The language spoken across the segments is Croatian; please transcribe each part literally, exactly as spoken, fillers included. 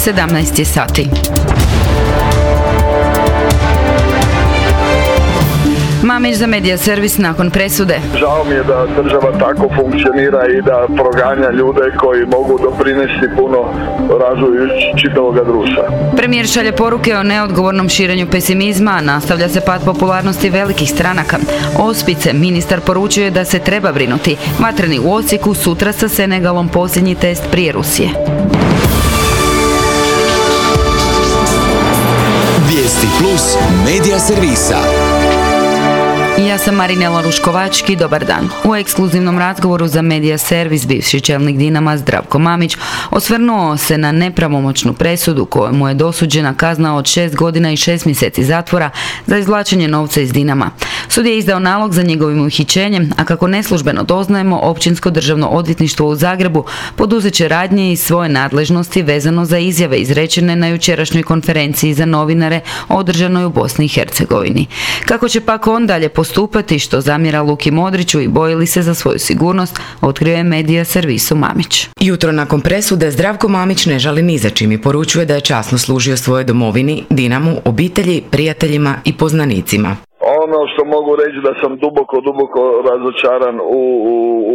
sedamnaest je sati. Mamić za Medija Servis nakon presude. Žao mi je da država tako funkcionira i da proganja ljude koji mogu doprinesti puno razvoju čitavog društva. Premijer šalje poruke o neodgovornom širenju pesimizma, a nastavlja se pad popularnosti velikih stranaka. Ospice, ministar poručuje da se treba brinuti. Vatreni u Osijeku, sutra sa Senegalom posljednji test prije Rusije. Vijesti plus Medija Servisa. Ja sam Marinela Ruškovački, dobar dan. U ekskluzivnom razgovoru za Medija Servis bivši čelnik Dinama Zdravko Mamić osvrnuo se na nepravomoćnu presudu kojemu je dosuđena kazna od šest godina i šest mjeseci zatvora za izvlačenje novca iz Dinama. Sud je izdao nalog za njegovim uhićenjem, a kako neslužbeno doznajemo, Općinsko državno odvjetništvo u Zagrebu poduzet će radnje iz svoje nadležnosti vezano za izjave izrečene na jučerašnjoj konferenciji za novinare održanoj u Bosni i Hercegovini. Kako će pak on dalje postupati, što zamjera Luki Modriću i boji li se za svoju sigurnost, otkrio je Medija Servisu Mamić. Jutro nakon presude Zdravko Mamić ne žali ni za čim i poručuje da je časno služio svojoj domovini, Dinamu, obitelji, prijateljima i poznanicima. Ono što mogu reći da sam duboko, duboko razočaran u, u,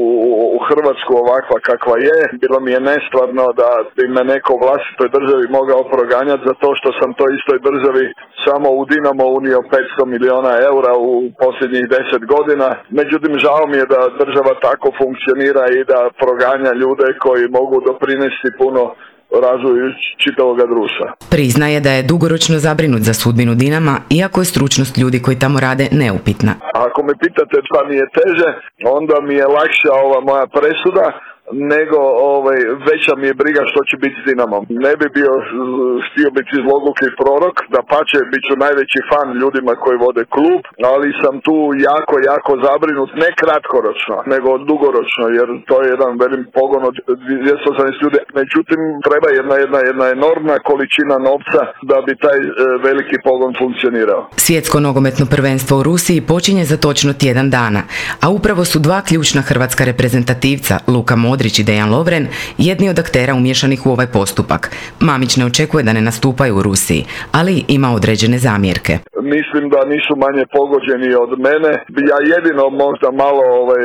u Hrvatsku ovakva kakva je. Bilo mi je nestvarno da bi me neko u vlastitoj državi mogao proganjati za to što sam toj istoj državi samo u Dinamo unio petsto milijuna eura u posljednjih deset godina. Međutim, žao mi je da država tako funkcionira i da proganja ljude koji mogu doprinesti puno razvoju čitavog društva. Priznaje da je dugoročno zabrinut za sudbinu Dinama, iako je stručnost ljudi koji tamo rade neupitna. Ako me pitate šta mi je teže, onda mi je lakša ova moja presuda, nego ovaj, veća mi je briga što će biti s Dinamom. Ne bi bio htio biti zloguki prorok, da pače bit ću najveći fan ljudima koji vode klub, ali sam tu jako, jako zabrinut, ne kratkoročno, nego dugoročno, jer to je jedan velim pogon od dvjesto osamnaest ljudi. Međutim, treba jedna, jedna, jedna enormna količina novca da bi taj e, veliki pogon funkcionirao. Svjetsko nogometno prvenstvo u Rusiji počinje za točno tjedan dana, a upravo su dva ključna hrvatska reprezentativca, Luka Modrić i Dejan Lovren, jedni od aktera umješanih u ovaj postupak. Mamić ne očekuje da ne nastupaju u Rusiji, ali ima određene zamjerke. Mislim da nisu manje pogođeni od mene. Ja jedino možda malo ovaj,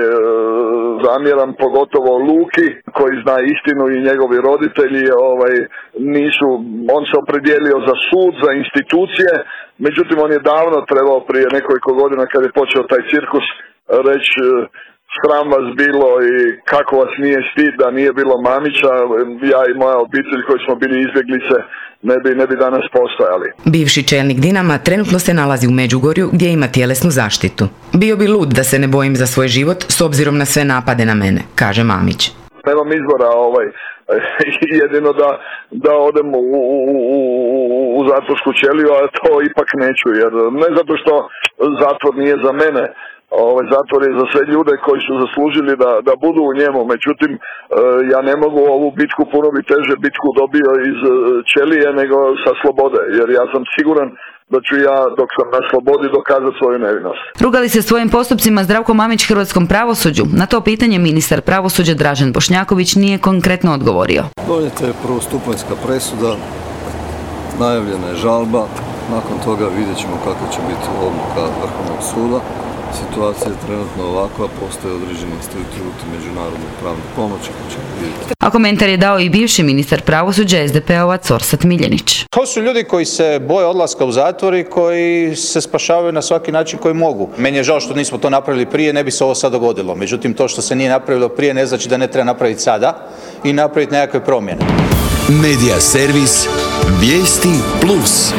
zamjeram, pogotovo Luki, koji zna istinu, i njegovi roditelji ovaj, nisu, on se opredijelio za sud, za institucije, međutim on je davno trebao, prije nekoliko godina kad je počeo taj cirkus, reći sram vas bilo i kako vas nije stid da nije bilo Mamića. Ja i moja obitelj koji smo bili izbjeglice ne bi, ne bi danas postojali. Bivši čelnik Dinama trenutno se nalazi u Međugorju gdje ima tjelesnu zaštitu. Bio bi lud da se ne bojim za svoj život s obzirom na sve napade na mene, kaže Mamić. Nemam izbora, ovaj, jedino da, da odem u, u, u, u zatvorsku ćeliju, a to ipak neću, jer ne zato što zatvor nije za mene. Ovaj zatvor je za sve ljude koji su zaslužili da, da budu u njemu. Međutim, ja ne mogu ovu bitku, puno bi teže bitku dobio iz ćelije nego sa slobode, jer ja sam siguran da ću ja, dok sam na slobodi, dokazati svoju nevinost. Rugali se svojim postupcima Zdravko Mamić hrvatskom pravosuđu? Na to pitanje ministar pravosuđa Dražen Bošnjaković nije konkretno odgovorio. Donijeta je prvostupanjska presuda, najavljena je žalba, nakon toga vidjet ćemo kako će biti odluka Vrhovnog suda. Situacija je trenutno ovakva, postoje određeni instituti međunarodne pravne pomoći koji ćemo vidjeti. A komentar je dao i bivši ministar pravosuđa es de pe ovac Orsat Miljenić. To su ljudi koji se boje odlaska u zatvor i koji se spašavaju na svaki način koji mogu. Meni je žao što nismo to napravili prije, ne bi se ovo sad dogodilo. Međutim, to što se nije napravilo prije ne znači da ne treba napraviti sada i napraviti nekakve promjene. Medija Servis, Vijesti plus.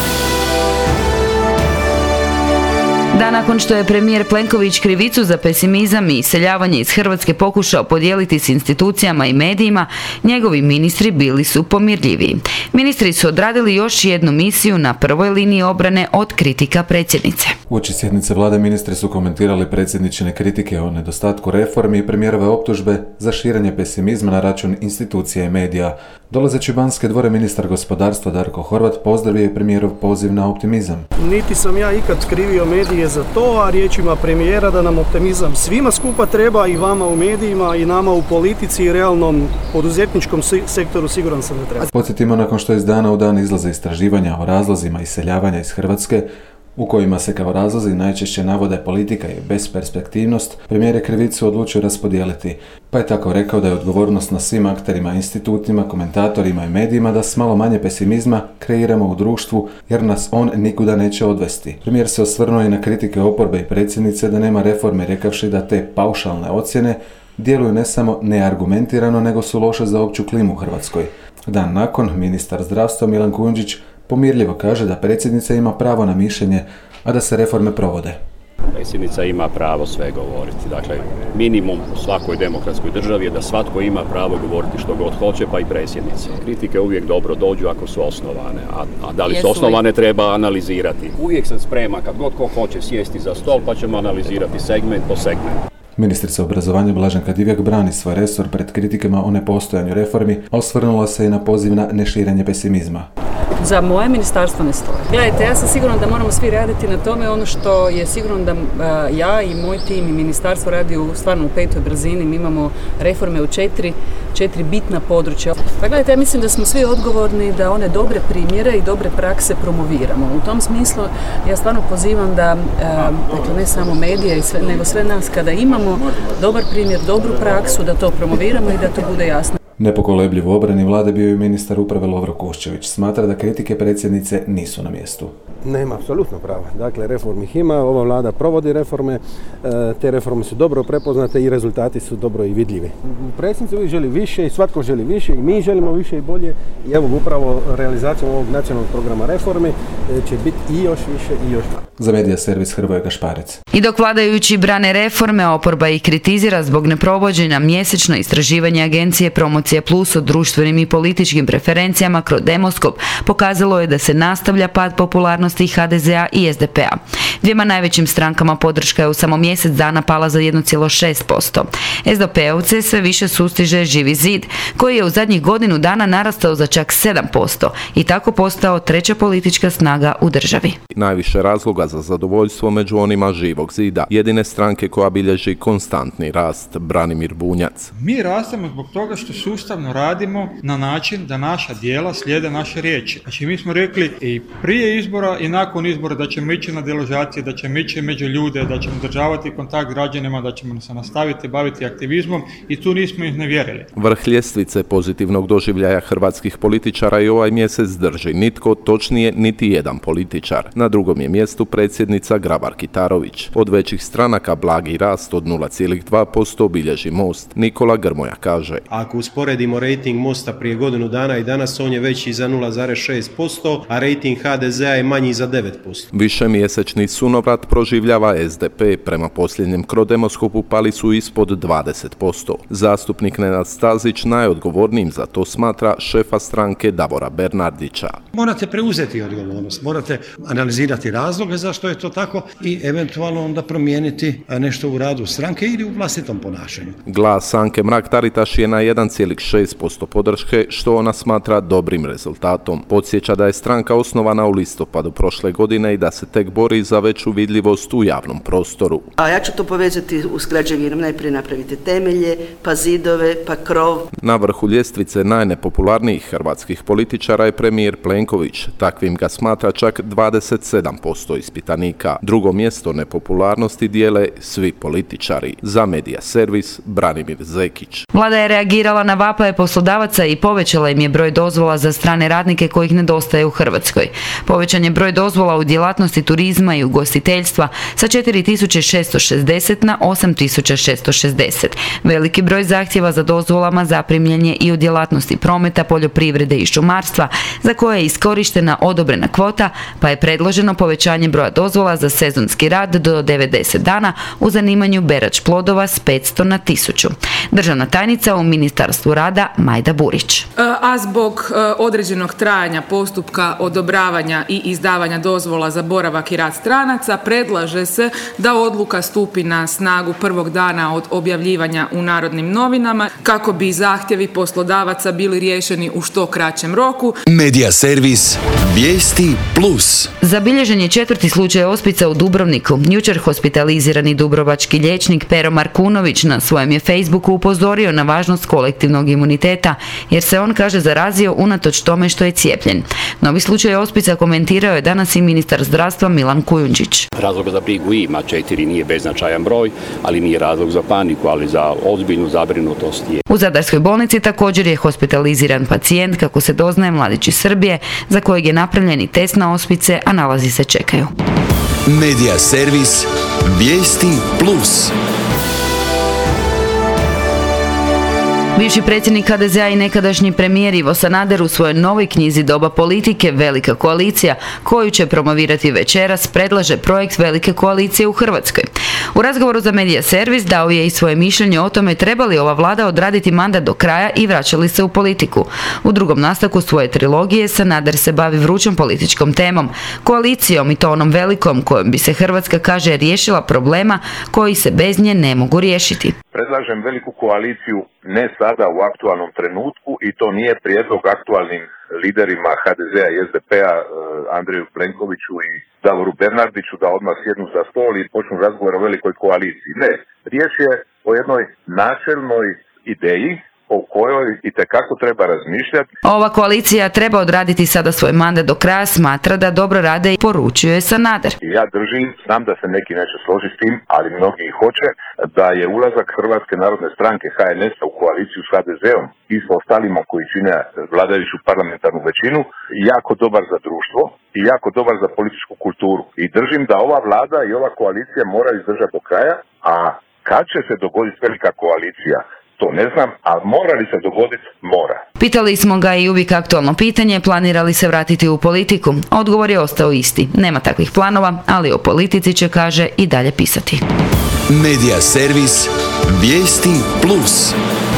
Da, nakon što je premijer Plenković krivicu za pesimizam i iseljavanje iz Hrvatske pokušao podijeliti s institucijama i medijima, njegovi ministri bili su pomirljiviji. Ministri su odradili još jednu misiju na prvoj liniji obrane od kritika predsjednice. Uoči sjednice vlade ministri su komentirali predsjedničine kritike o nedostatku reformi i premijerove optužbe za širenje pesimizma na račun institucija i medija. Dolazeći u Banske dvore, ministar gospodarstva Darko Horvat pozdravio je premijerov poziv na optimizam. Niti sam ja ikad krivio medije za to, a riječima premijera da nam optimizam svima skupa treba, i vama u medijima i nama u politici i realnom poduzetničkom sektoru siguran sam da treba. Podsjetimo, nakon što iz dana u dan izlaze istraživanja o razlozima iseljavanja iz Hrvatske, u kojima se kao razlozi najčešće navode politika i besperspektivnost, premijer je krivicu odlučio raspodijeliti, pa je tako rekao da je odgovornost na svim akterima, institutima, komentatorima i medijima da s malo manje pesimizma kreiramo u društvu, jer nas on nikuda neće odvesti. Premijer se osvrnuo i na kritike oporbe i predsjednice da nema reforme, rekavši da te paušalne ocjene djeluju ne samo neargumentirano, nego su loše za opću klimu u Hrvatskoj. Dan nakon, ministar zdravstva Milan Kujundžić pomirljivo kaže da predsjednica ima pravo na mišljenje, a da se reforme provode. Predsjednica ima pravo sve govoriti. Dakle, minimum u svakoj demokratskoj državi je da svatko ima pravo govoriti što god hoće, pa i predsjednica. Kritike uvijek dobro dođu ako su osnovane, a, a da li su osnovane treba analizirati. Uvijek sam spreman kad god ko hoće sjesti za stol, pa ćemo analizirati segment po segment. Ministrica obrazovanja Blaženka Divjak brani svoj resor pred kritikama o nepostojanju reformi, a osvrnula se i na poziv na neširenje pesimizma. Za moje ministarstvo ne stoji. Gledajte, ja sam sigurna da moramo svi raditi na tome. Ono što je sigurno da uh, ja i moj tim i ministarstvo radi u stvarno u petoj brzini. Mi imamo reforme u četiri, četiri bitna područja. Pa gledajte, ja mislim da smo svi odgovorni da one dobre primjere i dobre prakse promoviramo. U tom smislu ja stvarno pozivam da, uh, dakle ne samo medije, i sve, nego sve nas kada imamo dobar primjer, dobru praksu, da to promoviramo i da to bude jasno. Nepokolebljiv u obrani vlade bio je ministar uprave Lovro Kuščević. Smatra da kritike predsjednice nisu na mjestu. Nema apsolutno prava. Dakle, reformi ih ima, ova vlada provodi reforme, te reforme su dobro prepoznate i rezultati su dobro i vidljivi. Predsjednica uvijek želi više i svatko želi više i mi želimo više i bolje i evo upravo realizacijom ovog nacionalnog programa reforme će biti i još više i još bolje. Za Medija servis Hrvoje Gašparec. I dok vladajući brane reforme, oporba ih kritizira zbog neprovođenja mjesečno istraživanje agencije Promocija Plus o društvenim i političkim preferencijama kroz Demoskop pokazalo je da se nastavlja pad popularnosti ha de ze a i es de pe a. Dvijema najvećim strankama podrška je u samo mjesec dana pala za jedan zarez šest posto. es de pe-ovce sve više sustiže Živi zid, koji je u zadnjih godinu dana narastao za čak sedam posto i tako postao treća politička snaga u državi. Najviše razloga za zadovoljstvo među onima Živog zida, jedine stranke koja bilježi konstantni rast, Branimir Bunjac. Mi rastemo zbog toga što sustavno radimo na način da naša djela slijede naše riječi. Znači mi smo rekli i prije izbora i nakon izbora da ćemo ići na deložacije, da ćemo ići među ljude, da ćemo državati kontakt građanima, da ćemo se nastaviti baviti aktivizmom i tu nismo iznevjerili. Vrh ljestvice pozitivnog doživljaja hrvatskih političara i ovaj mjesec drži nitko, točnije niti jedan političar. Na drugom je mjestu predsjednica Grabar-Kitarović. Od većih stranaka blagi rast od nula zarez dva posto bilježi Most. Nikola Grmoja kaže: ako usporedimo rejting Mosta prije godinu dana i danas, on je veći za nula zarez šest posto, a rejting ha de ze a je manji za devet posto. Višemjesečni sunovrat proživljava es de pe, prema posljednjem Krodemoskopu pali su ispod dvadeset posto. Zastupnik Nenad Stazić najodgovornijim za to smatra šefa stranke Davora Bernardića. Morate preuzeti odgovornost, morate analizirati razloge zašto je to tako i eventualno onda promijeniti nešto u radu stranke ili u vlastitom ponašanju. Glas Anke Mrak-Taritaš je na jedan zarez šest posto podrške, što ona smatra dobrim rezultatom. Podsjeća da je stranka osnovana u listopadu prošle godine i da se tek bori za veću vidljivost u javnom prostoru. A ja ću to povezati s građevinom. Najprije napravite temelje, pa zidove, pa krov. Na vrhu ljestvice najnepopularnijih hrvatskih političara je premijer Plenković. Takvim ga smatra čak dvadeset sedam posto ispitanika. Drugo mjesto nepopularnosti dijele svi političari. Za Medija servis Branimir Zekić. Vlada je reagirala na vapaje poslodavaca i povećala im je broj dozvola za strane radnike kojih nedostaje u Hrvatskoj. Povećan je broj dozvola u djelatnosti turizma i ugostiteljstva sa četiri tisuće šesto šezdeset na osam tisuća šesto šezdeset. Veliki broj zahtjeva za dozvolama zaprimljen je i u djelatnosti prometa, poljoprivrede i šumarstva, za koje je iskorištena odobrena kvota, pa je predloženo povećanje broja dozvola za sezonski rad do devedeset dana u zanimanju berač plodova s petsto na tisuću. Državna tajnica u Ministarstvu Ministarstvu rada Majda Burić. A zbog određenog trajanja postupka odobravanja i izdavanja dozvola za boravak i rad stranaca predlaže se da odluka stupi na snagu prvog dana od objavljivanja u Narodnim novinama kako bi zahtjevi poslodavaca bili riješeni u što kraćem roku. Medija servis Vijesti plus. Zabilježen je četvrti slučaj ospica u Dubrovniku. Jučer hospitalizirani dubrovački liječnik Pero Markunović na svojem je Facebooku upozorio na važnost kolektivnog imuniteta, jer se on, kaže, zarazio unatoč tome što je cijepljen. Novi slučaj ospica komentirao je danas i ministar zdravstva Milan Kujundžić. Razloga za brigu ima, četiri nije beznačajan broj, ali nije razlog za paniku, ali za ozbiljnu zabrinutost je. U Zadarskoj bolnici također je hospitaliziran pacijent, kako se doznaje, mladić iz Srbije, za kojeg je napravljeni test na ospice, a nalazi se čekaju. Medija servis Vijesti plus. Bivši predsjednik ha de zea i nekadašnji premijer Ivo Sanader u svojoj novoj knjizi Doba politike Velika koalicija, koju će promovirati večeras, predlaže projekt Velike koalicije u Hrvatskoj. U razgovoru za Medija servis dao je i svoje mišljenje o tome treba li ova vlada odraditi mandat do kraja i vraća li se u politiku. U drugom nastavku svoje trilogije Sanader se bavi vrućom političkom temom, koalicijom, i to onom velikom kojom bi se Hrvatska, kaže, riješila problema koji se bez nje ne mogu riješiti. Predlažem veliku koaliciju ne sada u aktualnom trenutku, i to nije prijedlog aktualnim liderima ha de zea i es de pe-a Andreju Plenkoviću i Davoru Bernardiću da odmah sjednu za stol i počnu razgovor o velikoj koaliciji. Ne, riječ je o jednoj načelnoj ideji o kojoj itekako treba razmišljati. Ova koalicija treba odraditi sada svoj mandat do kraja, smatra da dobro rade i poručuje Sanader. Ja držim, znam da se neki neće složiti s tim, ali mnogi i hoće, da je ulazak Hrvatske narodne stranke ha en es-a u koaliciju s ha de zeom i s ostalima koji čine vladajuću parlamentarnu većinu jako dobar za društvo i jako dobar za političku kulturu. I držim da ova vlada i ova koalicija mora izdržati do kraja, a kad će se dogoditi velika koalicija, to ne znam, a mora li se dogoditi? Mora. Pitali smo ga i uvijek aktualno pitanje, planira li se vratiti u politiku? Odgovor je ostao isti. Nema takvih planova, ali o politici će, kaže, i dalje pisati. Medija servis Vijesti plus.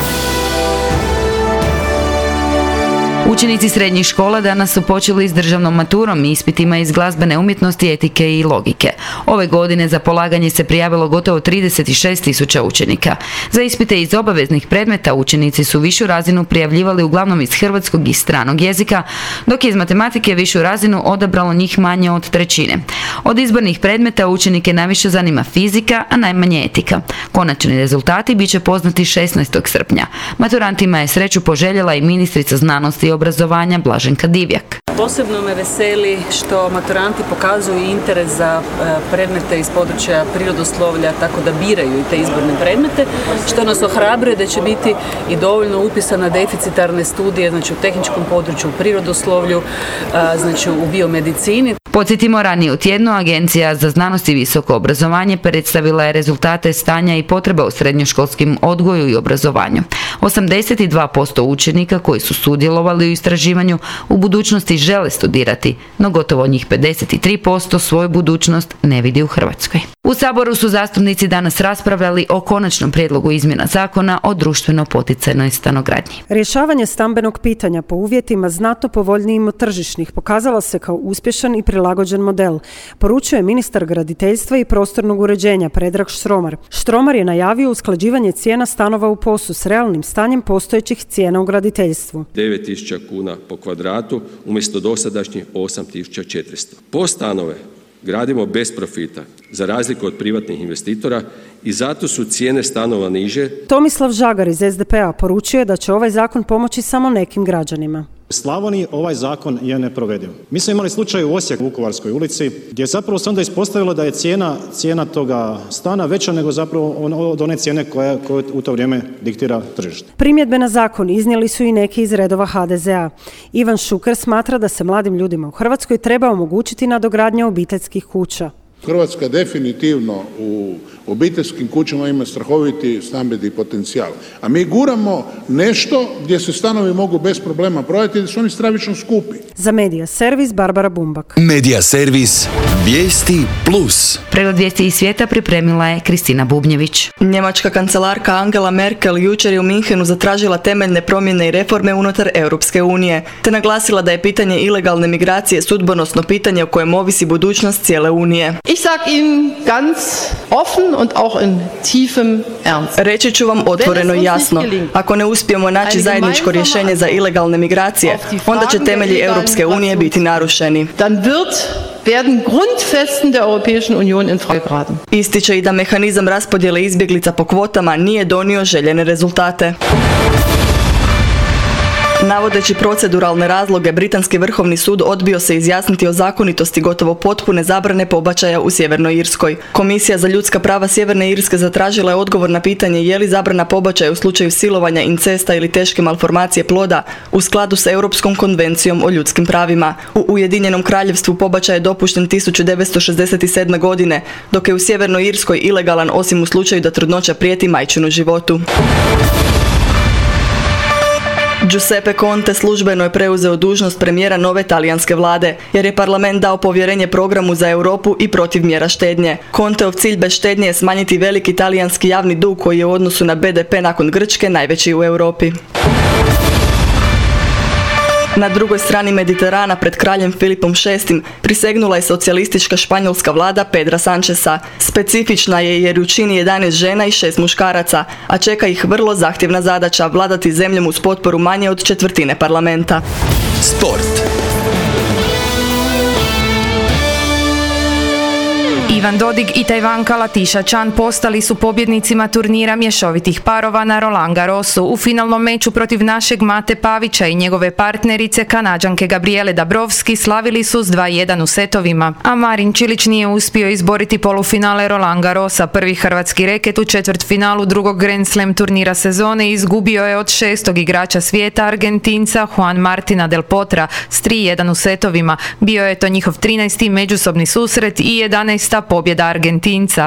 Učenici srednjih škola danas su počeli s državnom maturom i ispitima iz glazbene umjetnosti, etike i logike. Ove godine za polaganje se prijavilo gotovo trideset šest tisuća učenika. Za ispite iz obaveznih predmeta učenici su višu razinu prijavljivali uglavnom iz hrvatskog i stranog jezika, dok je iz matematike višu razinu odabralo njih manje od trećine. Od izbornih predmeta učenike najviše zanima fizika, a najmanje etika. Konačni rezultati bit će poznati šesnaestog srpnja. Maturantima je sreću poželjela i ministrica znanosti i obrazovanja Blaženka Divjak. Posebno me veseli što maturanti pokazuju interes za predmete iz područja prirodoslovlja, tako da biraju i te izborne predmete, što nas ohrabruje da će biti i dovoljno upisa na deficitarne studije, znači u tehničkom području, u prirodoslovlju, znači u biomedicini. Podsjetimo, ranije u tjednu Agencija za znanost i visoko obrazovanje predstavila je rezultate stanja i potreba u srednjoškolskim odgoju i obrazovanju. osamdeset dva posto učenika koji su sudjelovali u istraživanju u budućnosti žele studirati, no gotovo njih pedeset tri posto svoju budućnost ne vidi u Hrvatskoj. U Saboru su zastupnici danas raspravljali o konačnom prijedlogu izmjena zakona o društveno poticajnoj stanogradnji. Rješavanje stambenog pitanja po uvjetima znatno povoljnijim od tržišnih pokazala se kao uspješan i prilagođen model, poručuje ministar graditeljstva i prostornog uređenja Predrag Štromar. Štromar je najavio usklađivanje cijena stanova u POS-u s realnim stanjem postojećih cijena u graditeljstvu. devet tisuća kuna po kvadratu umjesto dosadašnjih osam tisuća četiristo. POS stanove gradimo bez profita, za razliku od privatnih investitora, i zato su cijene stanova niže. Tomislav Žagar iz es de pe-a poručuje da će ovaj zakon pomoći samo nekim građanima. U Slavoniji ovaj zakon je neprovediv. Mi smo imali slučaj u Osijeku, u Vukovarskoj ulici, gdje zapravo se onda ispostavilo da je cijena, cijena toga stana veća nego zapravo od one cijene koja, koja u to vrijeme diktira tržište. Primjedbe na zakon iznijeli su i neki iz redova ha de zea. Ivan Šuker smatra da se mladim ljudima u Hrvatskoj treba omogućiti nadogradnja obiteljskih kuća. Hrvatska definitivno u obiteljskim kućama ima strahoviti stambeni potencijal. A mi guramo nešto gdje se stanovi mogu bez problema prodati jer su oni stravično skupi. Za Medija servis Barbara Bumbak. Medija servis Vijesti plus. Pregled vijesti iz svijeta pripremila je Kristina Bubnjević. Njemačka kancelarka Angela Merkel jučer je u Minhenu zatražila temeljne promjene i reforme unutar Europske unije, te naglasila da je pitanje ilegalne migracije sudbonosno pitanje o kojem ovisi budućnost cijele unije. Ich sag Ihnen ganz offen und auch in tiefem Ernst. Reći ću vam otvoreno i jasno, ako ne uspijemo naći zajedničko rješenje za ilegalne migracije, onda će temelji Europske unije biti narušeni. Dann wird werden Grundfesten der Europäischen Union in Frage geraten. Ističe i da mehanizam raspodjele izbjeglica po kvotama nije donio željene rezultate. Navodeći proceduralne razloge, Britanski vrhovni sud odbio se izjasniti o zakonitosti gotovo potpune zabrane pobačaja u Sjevernoj Irskoj. Komisija za ljudska prava Sjeverne Irske zatražila je odgovor na pitanje je li zabrana pobačaja u slučaju silovanja, incesta ili teške malformacije ploda u skladu s Europskom konvencijom o ljudskim pravima. U Ujedinjenom kraljevstvu pobačaj je dopušten tisuću devetsto šezdeset sedme. godine, dok je u Sjevernoj Irskoj ilegalan osim u slučaju da trudnoća prijeti majčinu životu. Giuseppe Conte službeno je preuzeo dužnost premijera nove talijanske vlade, jer je parlament dao povjerenje programu za Europu i protiv mjera štednje. Conteov cilj bez štednje je smanjiti veliki talijanski javni dug koji je u odnosu na be de pe nakon Grčke najveći u Europi. Na drugoj strani Mediterana pred kraljem Filipom šestim prisegnula je socijalistička španjolska vlada Pedra Sancheza. Specifična je jer ju čini jedanaest žena i šest muškaraca, a čeka ih vrlo zahtjevna zadaća vladati zemljom uz potporu manje od četvrtine parlamenta. Sport. Ivan Dodig i Tajvanka Latiša Chan postali su pobjednicima turnira mješovitih parova na Roland Garrosu. U finalnom meču protiv našeg Mate Pavića i njegove partnerice Kanađanke Gabriele Dabrowski slavili su s dva jedan u setovima. A Marin Čilić nije uspio izboriti polufinale Roland Garrosa. Prvi hrvatski reket u četvrtfinalu drugog Grand Slam turnira sezone izgubio je od šestog igrača svijeta Argentinca Juan Martina del Potra s tri jedan u setovima. Bio je to njihov trinaesti međusobni susret i jedanaesta pobjeda Argentinca.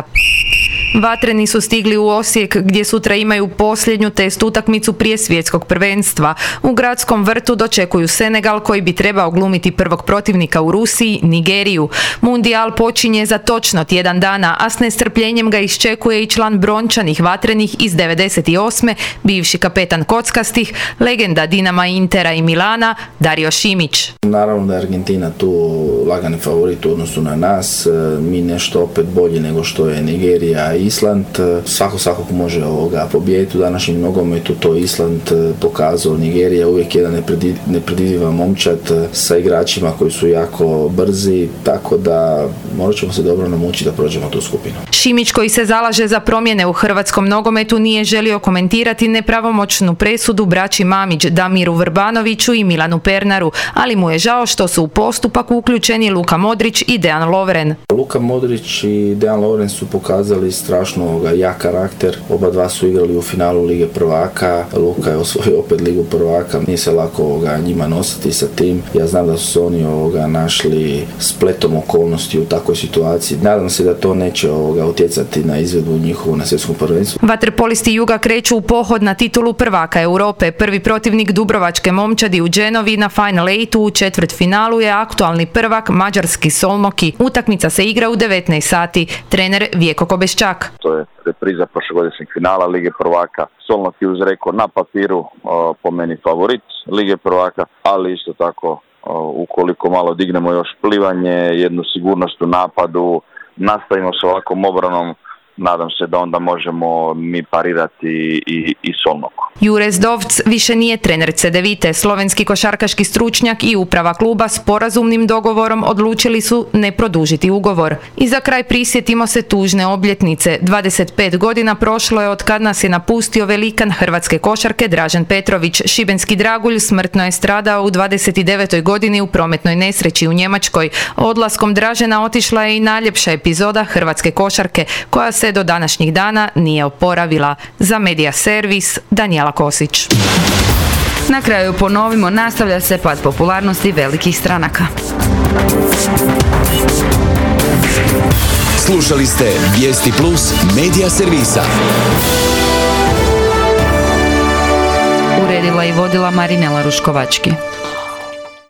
Vatreni su stigli u Osijek gdje sutra imaju posljednju test utakmicu prije svjetskog prvenstva. U gradskom vrtu dočekuju Senegal koji bi trebao glumiti prvog protivnika u Rusiji, Nigeriju. Mundijal počinje za točno tjedan dana, a s nestrpljenjem ga iščekuje i član brončanih Vatrenih iz devedeset osme. bivši kapetan kockastih, legenda Dinama, Intera i Milana, Dario Šimić. Naravno da je Argentina tu lagani favorit u odnosu na nas, mi nešto opet bolji nego što je Nigerija i Island. Svako svakog može ovoga pobijediti u današnjem nogometu, to Island pokazao. Nigerija uvijek jedan nepredvidiva momčad sa igračima koji su jako brzi, tako da morat ćemo se dobro namučiti da prođemo tu skupinu. Šimić, koji se zalaže za promjene u hrvatskom nogometu, nije želio komentirati nepravomoćnu presudu braći Mamić, Damiru Vrbanoviću i Milanu Pernaru, ali mu je žao što su u postupak uključeni Luka Modrić i Dejan Lovren. Luka Modrić i Dejan Lovren su pokazali strašno jak karakter. Oba dva su igrali u finalu Lige prvaka. Luka je osvojio opet Ligu prvaka. Nije se lako ovoga, njima nositi sa tim. Ja znam da su se oni ovoga, našli spletom okolnosti u takvoj situaciji. Nadam se da to neće ovoga, utjecati na izvedbu njihovu na svjetskom prvenstvu. Vaterpolisti Juga kreću u pohod na titulu prvaka Europe. Prvi protivnik dubrovačke momčadi u Genovi na Final Eightu u četvrtfinalu je aktualni prvak mađarski Solnoki. Utakmica se igra u devetnaest sati. Trener Vjeko Kobeščak. To je repriza prošlogodišnjeg finala Lige prvaka. Solnok je uz Reko na papiru o, po meni favorit Lige prvaka, ali isto tako o, ukoliko malo dignemo još plivanje, jednu sigurnost u napadu, nastavimo s ovakvom obranom, nadam se da onda možemo mi parirati i, i Solnoku. Jures Dovc više nije trener Cedevite. Slovenski košarkaški stručnjak i uprava kluba sporazumnim dogovorom odlučili su ne produžiti ugovor. I za kraj prisjetimo se tužne obljetnice. dvadeset pet godina prošlo je od kad nas je napustio velikan hrvatske košarke Dražen Petrović. Šibenski dragulj smrtno je stradao u dvadeset devetoj godini u prometnoj nesreći u Njemačkoj. Odlaskom Dražena otišla je i najljepša epizoda hrvatske košarke, koja se do današnjih dana nije oporavila. Za Medija servis, Danijela Kosić. Na kraju ponovimo, nastavlja se pad popularnosti velikih stranaka. Slušali ste Vijesti Plus medija servisa. Uredila i vodila Marinela Ruškovački.